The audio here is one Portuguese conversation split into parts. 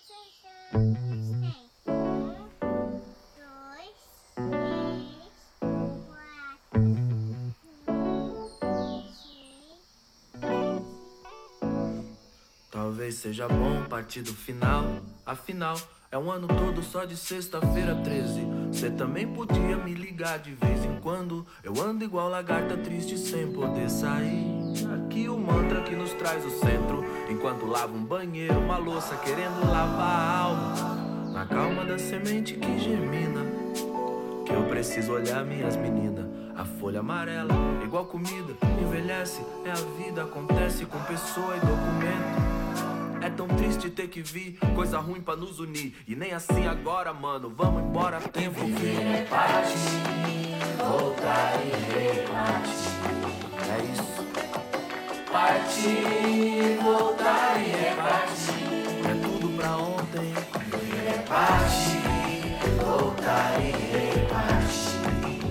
Talvez seja bom partir do final. Afinal, é um ano todo só de sexta-feira 13. Cê também podia me ligar de vez em quando. Eu ando igual lagarta triste sem poder sair. Aqui o mantra que nos traz o centro. Enquanto lavo um banheiro, uma louça querendo lavar a alma. Na calma da semente que germina, que eu preciso olhar minhas meninas. A folha amarela, igual comida, envelhece. É a vida, acontece com pessoa e documento. É tão triste ter que vir coisa ruim pra nos unir. E nem assim agora, mano, vamos embora, tempo. Viver é partir, voltar e repartir. É isso. Partir, voltar e repartir. É tudo pra ontem. Viver é partir, voltar e repartir.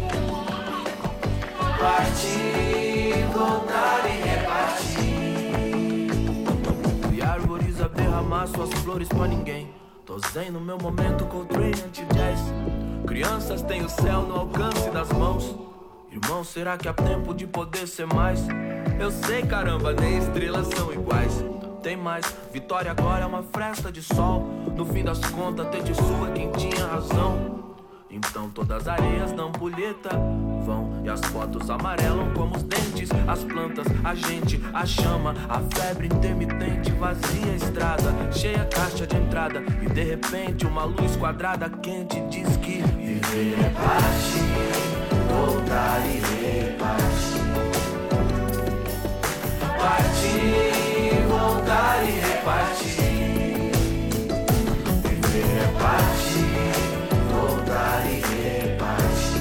Partir, voltar e repartir. Derramar suas flores pra ninguém. Tô zen no meu momento, Coltrane anti-jazz. Crianças têm o céu no alcance das mãos. Irmão, será que há tempo de poder ser mais? Eu sei, caramba, nem estrelas são iguais. Tem mais, vitória agora é uma fresta de sol. No fim das contas, ter de sua quem tinha razão. Então todas as areias da ampulheta vão e as fotos amarelam como os dentes. As plantas, a gente, a chama, a febre intermitente vazia a estrada, cheia a caixa de entrada. E de repente uma luz quadrada quente diz que viver é partir, voltar e repartir. Partir, voltar e repartir. Viver é partir, voltar e repartir.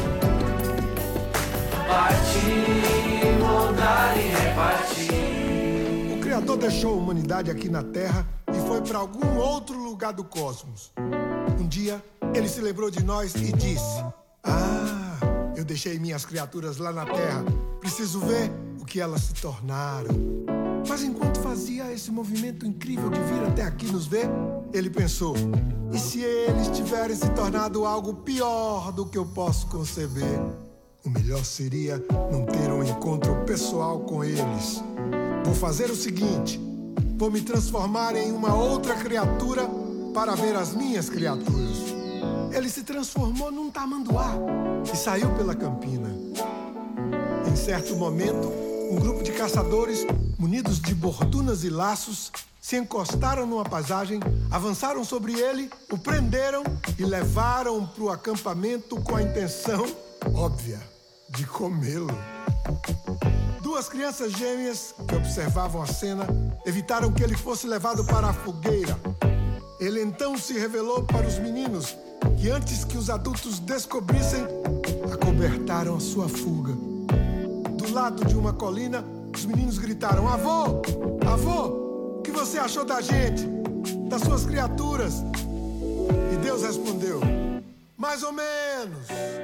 Partir, voltar e repartir. O Criador deixou a humanidade aqui na Terra e foi para algum outro lugar do cosmos. Um dia, ele se lembrou de nós e disse: eu deixei minhas criaturas lá na Terra. Preciso ver o que elas se tornaram. Mas enquanto fazia esse movimento incrível de vir até aqui nos ver, ele pensou: e se eles tiverem se tornado algo pior do que eu posso conceber? O melhor seria não ter um encontro pessoal com eles. Vou fazer o seguinte: vou me transformar em uma outra criatura para ver as minhas criaturas. Ele se transformou num tamanduá e saiu pela campina. Em certo momento, um grupo de caçadores, munidos de bordunas e laços, se encostaram numa paisagem, avançaram sobre ele, o prenderam e levaram para o acampamento com a intenção óbvia de comê-lo. Duas crianças gêmeas que observavam a cena evitaram que ele fosse levado para a fogueira. Ele então se revelou para os meninos, que antes que os adultos descobrissem, acobertaram a sua fuga. Do lado de uma colina, os meninos gritaram: avô! Avô! O que você achou da gente? Das suas criaturas? E Deus respondeu: mais ou menos.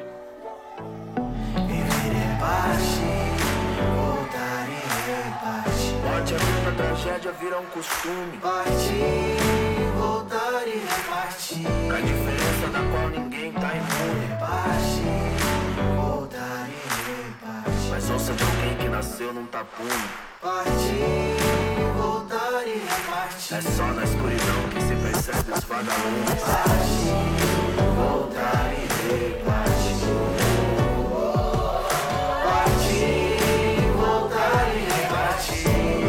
Viver é partir, voltar e repartir. pode haver na tragédia virar um costume. Partir, voltar e repartir. Com a diferença da qual ninguém tá imune. Partir, voltar e repartir. Mas ouça de alguém que nasceu num tapume. Partir, voltar e repartir. É só na escuridão que se percebe os vagalumes. Partir, voltar e repartir. Partir, voltar e repartir.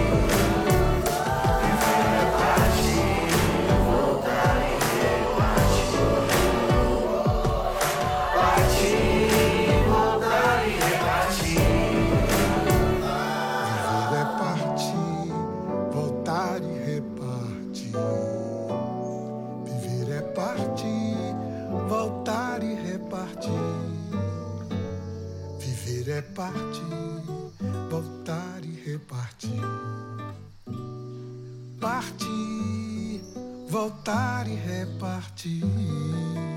Viver é partir, voltar e repartir. Partir, voltar e repartir. Viver é partir, voltar e repartir. Viver é partir, voltar e repartir. Viver é partir, voltar e repartir. Partir, voltar e repartir.